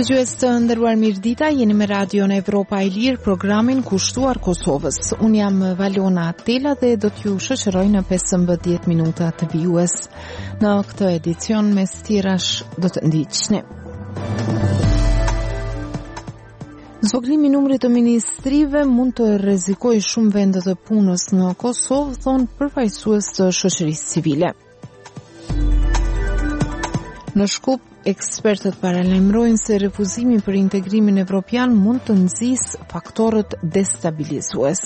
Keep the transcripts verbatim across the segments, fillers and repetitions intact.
Dëgjues të nderuar, mirëdita, jeni me Radion Evropa e Lirë, programin kushtuar Kosovës. Unë jam Valona Tela dhe do t'ju shoqëroj në pesëmbëdhjetë minuta të vijues. Në këtë edicion mes tjerash do të ndiqni. Zvoglimi i numrit të ministrive mund të rrezikojë shumë vende të punës në Kosovë, thonë përfaqësues të shoqërisë civile. Në Shkup, ekspertët paralajmërojnë se refuzimi për integrimin evropian mund të nxjisë faktorët destabilizues.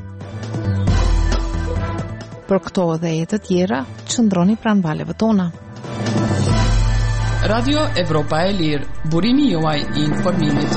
Për këto dhe e të tjera, qëndroni pranë valeve tona. Radio Evropa e Lirë, burimi juaj i informimit.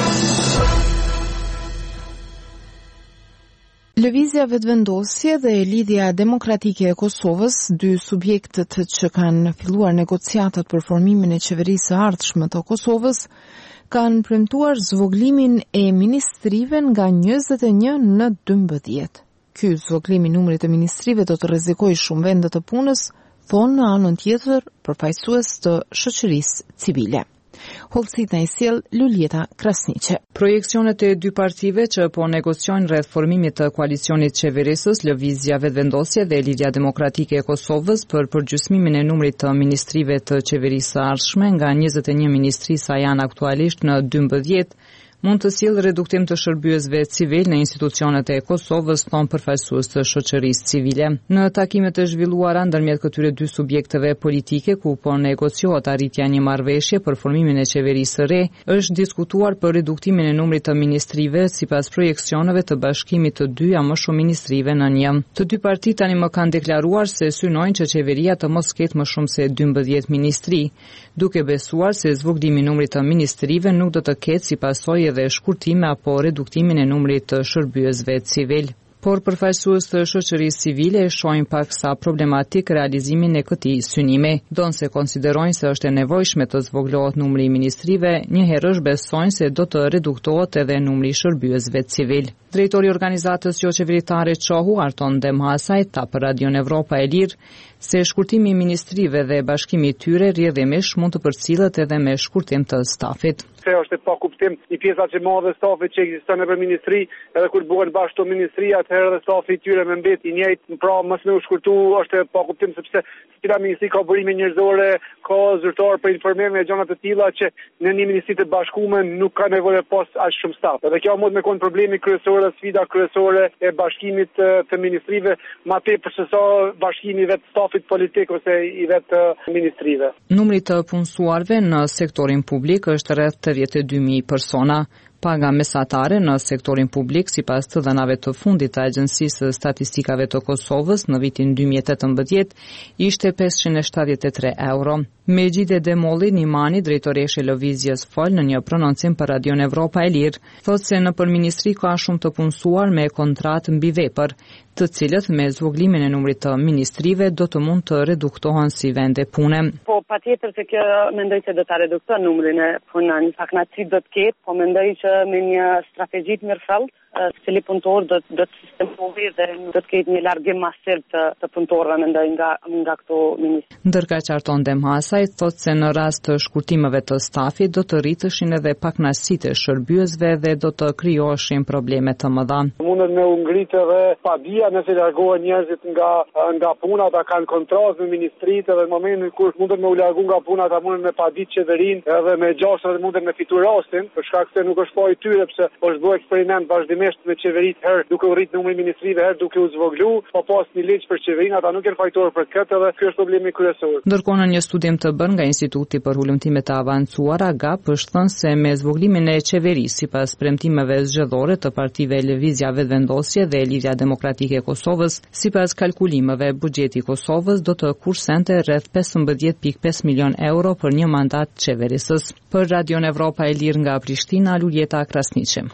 Lëvizja vetëvendosje dhe lidhja demokratike e Kosovës, dy subjektët që kanë filluar negociatat për formimin e qeverisë së ardhshme të Kosovës, kanë premtuar zvoglimin e ministrive nga njëzet e një në dymbëdhjetë. Ky zvoglim i numrit të ministrive do të rrezikojë shumë vende të punës, thonë në anën tjetër përfaqësues të shoqërisë civile. Holcit në i sjell Luljeta Krasniqe. Projekcionet e dy partive që po negociojnë rreth formimit të koalicionit qeverisës, Lëvizja Vetëvendosje dhe Lidhja Demokratike e Kosovës për përgjysmimin e numrit të ministrive të qeverisë së ardhshme nga njëzet e një ministri sa janë aktualisht në dymbëdhjetë, mund të sjellë reduktim të shërbyesve civil në institucionet e Kosovës, thonë përfaqësues të shoqërisë civile. Në takimet e zhvilluara ndërmjet këtyre dy subjekteve politike ku po negociohet arritja e një marrëveshje për formimin e qeverisë së re, është diskutuar për reduktimin e numrit të ministrive sipas projeksioneve të bashkimit të dy a më shumë ministrive në një. Të dy partitë tani më kanë deklaruar se synojnë që qeveria të mos ketë më shumë se dymbëdhjetë ministri, duke besuar se zvoglimi i numrit të ministrive nuk do të ketë si pasojë dhe shkurtime apo reduktimin e numrit të shërbyesve civil. Por përfaqësues të shoqërisë civile e shohin paksa problematik realizimin e këtij synimi. Donse konsiderojnë se është e nevojshme të zvoglohet numri i ministrive, njëherësh besojnë se do të reduktohet edhe numri i shërbyesve civil. Drejtori i organizatës jo qeveritare Çohu, Arton Demhasaj, tha për Radion Evropa e Lirë se shkurtimi i ministrive dhe bashkimi i tyre rrjedhimisht mund të përcillet edhe me shkurtim të stafit. Se është pa kuptim i pjesa që madhe stafit që ekziston nëpër ministri, edhe kur bëhen bashkë to ministri, atëherë edhe stafi i tyre më mbet i njëjtë, pra mos më u shkurtu është pa kuptim sepse cila ministri ka burime njerëzore, ka zyrtar për informim e gjëra të tilla që në një ministri të bashkuar nuk ka nevojë pas aq shumë staf. Edhe kjo mund të kon problemi kryesor, sfida kryesore e bashkimit të ministrive, më tepër se sa bashkimi i vet stafit politik ose i vet ministrive. Numri të punësuarve në sektorin publik është rreth tridhjetë e dy mijë persona. Paga mesatare në sektorin publik sipas të dhënave të fundit të Agjencisë së Statistikave të Kosovës në vitin dy mijë e tetëmbëdhjetë ishte pesëqind e shtatëdhjetë e tre euro. Mejgjide Demolli Nimani, drejtoreshe Lëvizjes fol në një prononcim për Radion Evropa e Lirë, thotë se nëpër ministri ka shumë të punësuar me kontratë mbi vepër, të cilët me zvoglimin e numrit të ministrive do të mund të reduktohen si vende pune. Po patjetër se kjo mendoj se do ta redukton numrin e punën, faknaci do të ketë, po mendoj që me një strategji të mirëfillt, cili punëtor do do të sistemohet dhe do të ketë një largim masiv të, të punëtorëve mendoj nga nga këto ministri. Ndërka Arton Demhasaj thotë se në rast të shkurtimeve të stafit do të rriteshin edhe pakënaqësitë e shërbyesve dhe do të krijoheshin probleme të mëdha. Mundet me u ngritë edhe padia nëse largohen njerëzit nga nga puna, ata kanë kontratë me ministritë edhe në momentin kur mundet me u largu nga puna, ata mundet me paditë qeverinë edhe me gjashtë edhe mundet me fitu rastin, për shkak se nuk është pa i tyre pse është bërë eksperiment vazhdimisht me qeveritë, herë duke u rrit numri i ministrive, herë duke u zvoglu, pa pas një ligj për qeverinë, ata nuk janë fajtor për këtë dhe ky është problemi kryesor. Ndërkohë në një studim të bërë nga Instituti për Hulumtime të Avancuara, G A P është thënë se me zvoglimin e qeverisë sipas premtimeve zgjedhore të partive Lëvizja Vetëvendosje dhe Lidhja Demokratike e Kosovës, sipas kalkulimeve buxheti i Kosovës do të kursente rreth pesëmbëdhjetë pikë pesë milion euro për një mandat qeverisës. Për Radion Evropa e Lirë nga Prishtina, Luljeta Krasniqe.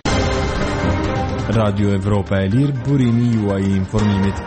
Radio Evropa e Lirë, burimi juaj i informimit.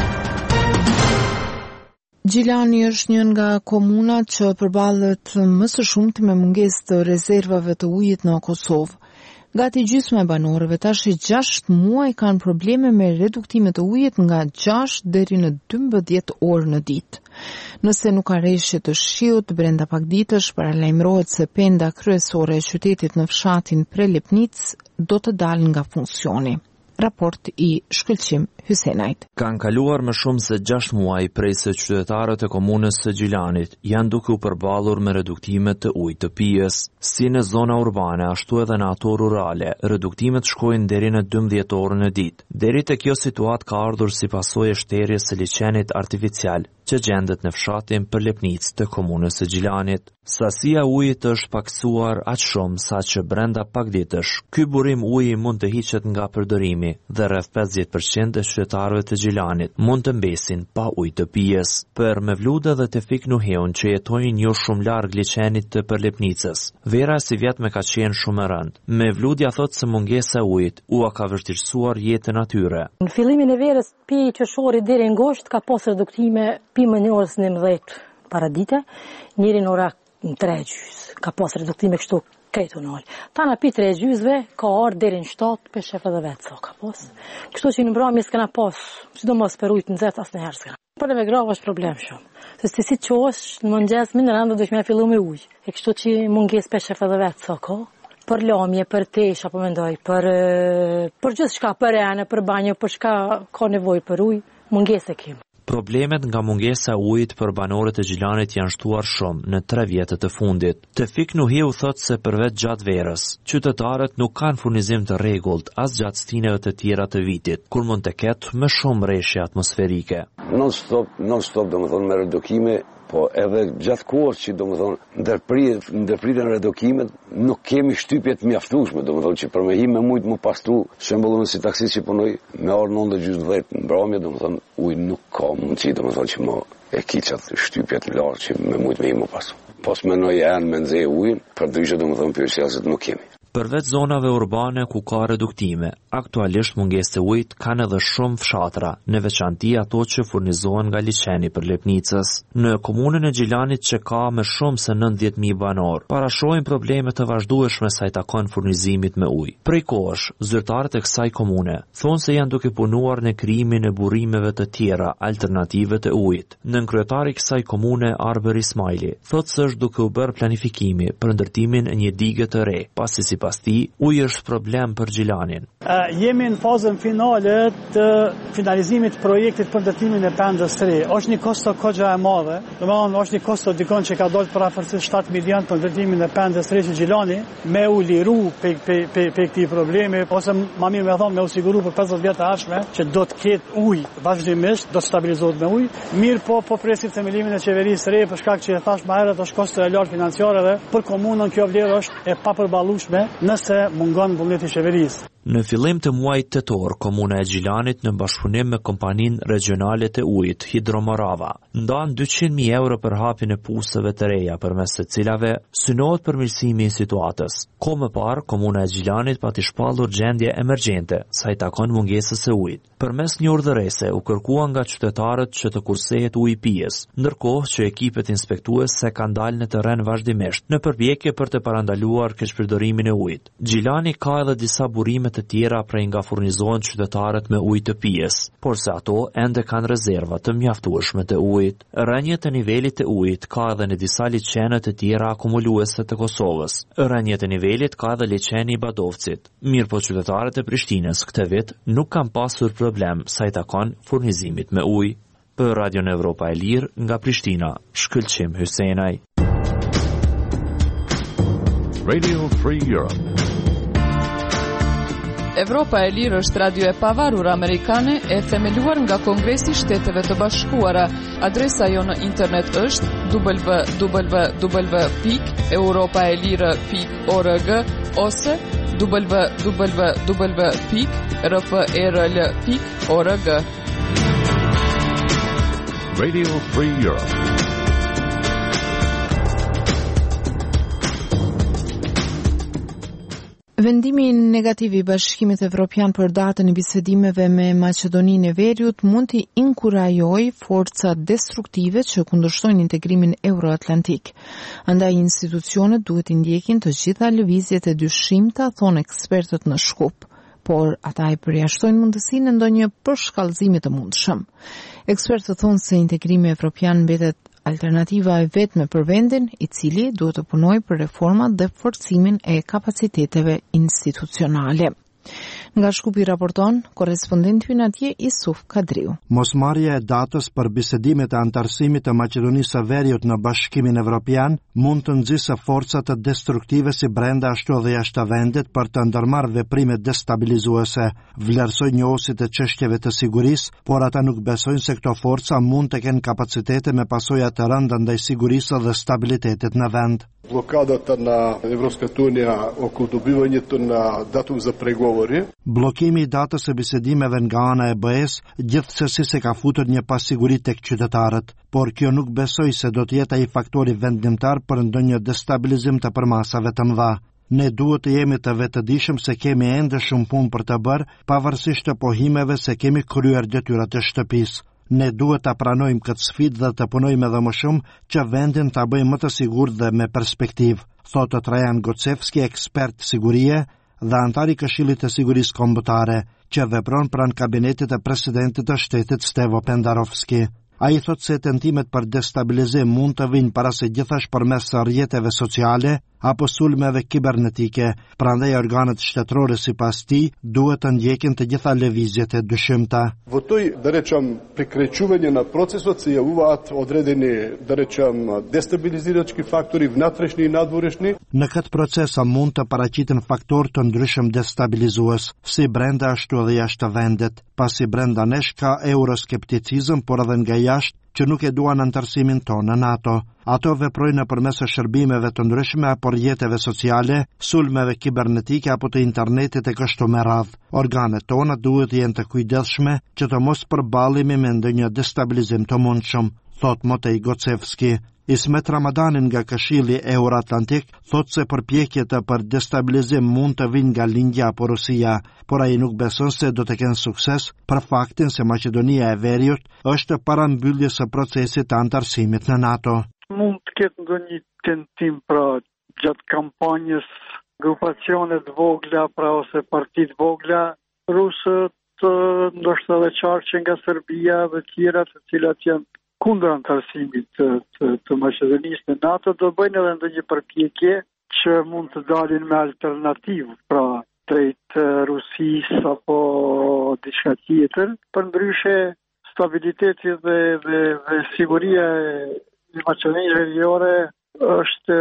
Gjilani është një nga komunat që përballet më së shumti me mungesë të rezervave të ujit në Kosovë. Gati gjysma e banorëve tash i gjashtë muaj kanë probleme me reduktimet të ujit nga gjashtë deri në dymbëdhjetë orë në ditë. Nëse nuk ka rreshje të shiut brenda pak ditësh, paralajmërohet se penda kryesore e qytetit në fshatin Prelepnic do të dalë nga funksioni. Raport i Shkëlqim Hysenajt. Kanë kaluar më shumë se gjashtë muaj prej se qytetarët e komunës së Gjilanit janë duke u përballur me reduktimet të ujit të pijes. Si në zona urbane, ashtu edhe në ato rurale, reduktimet shkojnë deri në dymbëdhjetë orë në ditë. Deri te kjo situatë ka ardhur si pasojë e shterjes së liçenit artificial që gjendet në fshatin Prelepnic të komunës së Gjilanit. Sasia ujit është paksuar aq shumë sa që brenda pak ditësh, ky burim uji mund të hiqet nga përdorimi dhe rreth pesëdhjetë përqind e qytetarëve të Gjilanit mund të mbesin pa ujë të pijes. Për Mevluda dhe Tefik Nuheun që jetojnë jo shumë larg liçenit të Prelepnicës, vera si vjetme ka qenë shumë e rëndë. Mevludja thotë se mungesa e ujit u ka vështirësuar jetën atyre. Në fillimin e verës pi qershori deri në gosht ka pas reduktime pi më një orës nëntëdhjetë para dite, njëri në ora në tre gjys, ka pas reduktime kështu krejtu në olë. Ta në pi tre gjysve, ka arë deri në shtatë për shef edhe vetë, so ka pas. Kështu që në mbrami s'kena pas, sidomos për ujtë në zetë, asë në herë s'kena. Për e me grave është problem shumë. Se si si që është në mëngjes, minë në rëndë dëshme fillu me ujë. E kështu që munges për shef edhe vetë, so ka. Për lamje, për tesh, apo mendoj, për, për gjithë shka, për ene, për banjo, për shka ka nevoj për ujë, munges e kemë. Problemet nga mungesa e ujit për banorët e Gjilanit janë shtuar shumë në tre vjetët e fundit. Tefik Nuheu thotë se përveç gjatë verës, qytetarët nuk kanë furnizim të rregullt as gjatë stineve të tjera të vitit, kur mund të ketë më shumë rreshje atmosferike. Non stop, non stop, domethënë me redukime, po edhe gjatë kohës që domethënë ndërprit, ndërpritën redukimet, nuk kemi shtypje të mjaftueshme, domethënë që për me him me mujt më pastru, shembullun si taksist që punoj me orë nëntë gjysmë në mbrëmje, domethënë uji nuk ka mundësi domethënë që më e kiçat shtypjet të lartë që me mujt me him më pastru. Pos menoj janë me nxej ujin, përndryshe domethënë pyetësit nuk kemi. Përveç zonave urbane ku ka reduktime, aktualisht mungesë e ujit kanë edhe shumë fshatra, në veçanti ato që furnizohen nga liçeni Prelepnicës. Në komunën e Gjilanit që ka më shumë se nëntëdhjetë mijë banor, parashohin probleme të vazhdueshme sa i takon furnizimit me ujë. Prej kohësh, zyrtarët e kësaj komune thonë se janë duke punuar në krijimin e burrimeve të tjera alternative të ujit. Nënkryetari i kësaj komune, Arber Ismaili, thotë se është duke u bërë planifikimi për ndërtimin e një dige të re, pasi si pas ti, uji është problem për Gjilanin. Uh, jemi në fazën finale të finalizimit të projektit për ndërtimin e pendës së re. Është një kosto kogja e madhe, domethënë është një kosto dikon që ka dalë për afërsisht shtatë milion për ndërtimin e pendës së re që Gjilani me u liru pe pe pe pe këtij problemi, ose më mirë më thonë me u siguru për pesëdhjetë vjet të ardhshme që do të ketë ujë vazhdimisht, do të stabilizohet me ujë. Mirë po po presim themelimin e qeverisë së re për shkak që e thash më herët është kosto e lartë financiare dhe për komunën kjo vlerë është e papërballueshme nëse mungon vullneti i qeverisë. Në fillim të muajit tetor, komuna e Gjilanit në bashkëpunim me kompaninë regionale të ujit Hidromorava ndan dyqind mijë euro për hapjen e pusëve të reja, përmes të cilave synohet përmirësimi i situatës. Kohë më parë, komuna e Gjilanit pati shpallur gjendje emergjente sa i takon mungesës së ujit. Përmes një urdhërese u kërkua nga qytetarët që të kursehet uji pijes, ndërkohë që ekipet inspektuese kanë dalë në terren vazhdimisht në përpjekje për të parandaluar keqpërdorimin e ujit. Gjilani ka edhe disa burime të tjera prej nga furnizohen qytetarët me ujë të pijes, por se ato ende kanë rezerva të mjaftueshme të ujit. Rënje të nivelit të ujit ka edhe në disa liçene të tjera akumuluese të Kosovës. Rënje të nivelit ka edhe liçeni i Badovcit. Mirë po qytetarët e Prishtinës këtë vit nuk kanë pasur problem sa i takon furnizimit me ujë. Për Radio Evropa e Lirë nga Prishtina, Shkëlqim Hysenaj. Radio Free Europe. Evropa e Lirë është radio e pavarur amerikane e themeluar nga Kongresi i Shteteve të Bashkuara. Adresa jo në internet është w w w pikë europaelire pikë org ose w w w pikë r f e r l pikë org. Radio Free Europe. Vendimi negativ i Bashkimit Evropian për datën e bisedimeve me Maqedoninë e Veriut mund t'i inkurajojë forca destruktive që kundërshtojnë integrimin euroatlantik. Andaj institucionet duhet i ndjekin të gjitha lëvizjet e dyshimta, thonë ekspertët në Shkup, por ata e përjashtojnë mundësinë e ndonjë përshkallëzimi të mundshëm. Ekspertët thonë se integrimi evropian mbetet alternativa e vetme për vendin, i cili duhet të punojë për reformat dhe forcimin e kapaciteteve institucionale. Nga Shkupi raporton korrespondenti ynë atje Isuf Kadriu. Mosmarrja e datës për bisedimet e antarësimit të Maqedonisë së Veriut në Bashkimin Evropian mund të nxjisë forca të destruktive si brenda ashtu edhe jashtë vendit për të ndërmarrë veprime destabilizuese, vlerësoi njohësit e çështjeve të sigurisë, por ata nuk besojnë se këto forca mund të kenë kapacitete me pasoja të rënda ndaj sigurisë dhe stabilitetit në vend. Блокадата на Европската унија околу добивањето на датум за преговори. Bllokimi i datës së bisedimeve nga ana e B E-s gjithsesi se ka futur një pasiguri tek qytetarët, por kjo nuk besoj se do të jetë ai faktori vendimtar për ndonjë destabilizim të përmasave të mëdha. Ne duhet të jemi të vetëdijshëm se kemi ende shumë punë për të bërë, pavarësisht të pohimeve se kemi kryer detyrat e shtëpisë. Ne duhet të pranojmë këtë sfidë dhe të punojmë edhe më shumë që vendin të bëjmë më të sigurt dhe me perspektivë, thotë Trajan Gocevski, ekspert sigurie dhe antar i Këshillit të Sigurisë Kombëtare, që vepron pranë kabinetit të presidentit të shtetit Stevo Pendarovski. Ai thotë se tentimet për destabilizim mund të vinë para se gjithash përmes rrjeteve sociale apo sulmeve kibernetike, prandaj organet shtetërore sipas tij duhet të ndjekin të gjitha lëvizjet e dyshimta. Во тој, да речам, прекречување на процесот се јавуваат одредени, да речам, дестабилизирачки фактори внатрешни и надворешни. Në këtë proces mund të paraqiten faktorë të ndryshëm destabilizues, si brenda ashtu edhe jashtë vendit, pasi brenda nesh ka euroskepticizëm, por edhe nga jashtë që nuk e duan antarësimin tonë në NATO. Ato veprojnë nëpërmes shërbimeve të ndryshme apo rrjeteve sociale, sulmeve kibernetike apo të internetit e kështu me radhë. Organet tona duhet të jenë të kujdesshme që të mos përballemi me ndonjë destabilizim të mundshëm, thot Motej Gocevski. Ismet Ramadanin nga Këshilli Euroatlantik thot se përpjekjet për destabilizim mund të vinë nga Lindja apo Rusia, por ai nuk beson se do të kenë sukses për faktin se Maqedonia e Veriut është para mbylljes së procesit të antarësimit në NATO. Mund të ketë ndonjë tentim pra gjatë kampanjës grupacione të vogla, pra ose parti të vogla, rusët, ndoshta edhe qarqe nga Serbia dhe tjera të cilat janë kundër antarësimit të, të, të Maqedonisë në NATO, do bëjnë edhe ndonjë përpjekje që mund të dalin me alternativë, pra drejt Rusisë apo diçka tjetër. Përndryshe, stabiliteti dhe, dhe, dhe siguria e Maqedonisë Veriore është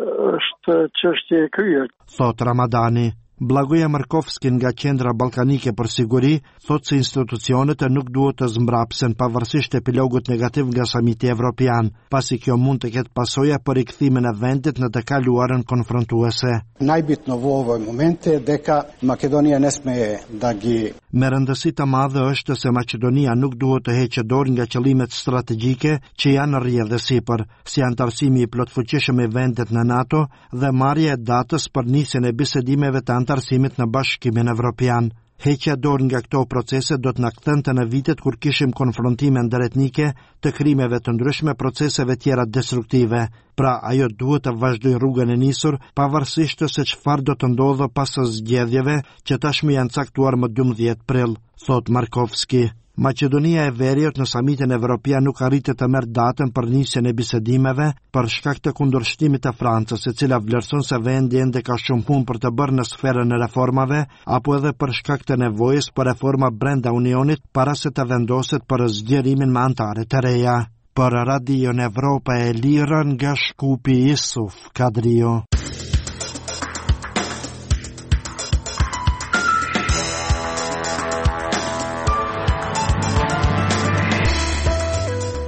është çështje e kryer. Thot Ramadani. Blagoja Markovski nga Qendra Ballkanike për Siguri thotë se institucionet nuk duhet të zmbrapsen pavarësisht epilogut negativ nga samiti evropian, pasi kjo mund të ketë pasoja për rikthimin e vendit në të kaluarën konfrontuese. Najbitno u ovoj momente дека Македонија не sme da gi Me rëndësi të madhe është se Maqedonia nuk duhet të heqë dorë nga qëllimet strategjike që janë rrjedhë sipër, si antarësimi i plotfuqishëm i vendit në NATO dhe marrja e datës për nisjen e bisedimeve të antarësimit në Bashkimin Evropian. Heqja dorë nga këto procese do të na kthente në vitet kur kishim konfrontime ndëretnike të krimeve të ndryshme, proceseve tjera destruktive. Pra, ajo duhet të vazhdojë rrugën e nisur, pavarësisht se çfarë do të ndodhë pas zgjedhjeve që tashmë janë caktuar më dymbëdhjetë prill, thot Markovski. Maqedonia e Veriut në samitin evropian nuk arriti të merr datën për nisjen e bisedimeve për shkak të kundërshtimit të Francës, e cila vlerëson se vendi ende ka shumë punë për të bërë në sferën e reformave, apo edhe për shkak të nevojës për reforma brenda Unionit para se të vendoset për zgjerimin me anëtarë të reja. Për Radion Evropa e Lirë nga Shkupi, Isuf Kadrio.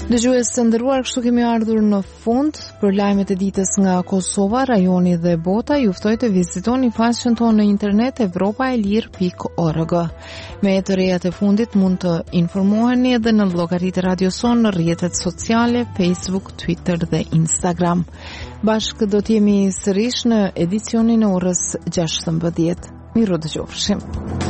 Dëgjues të nderuar, kështu kemi ardhur në fund për lajmet e ditës nga Kosova, rajoni dhe bota. Ju ftoj të vizitoni faqen tonë në internet evropa e lir pikë org. Me të rejat e fundit mund të informoheni edhe në llogaritë e Radios Son në rrjetet sociale, Facebook, Twitter dhe Instagram. Bashkë do të jemi sërish në edicionin e orës gjashtëmbëdhjetë. Miru dëgjofshim.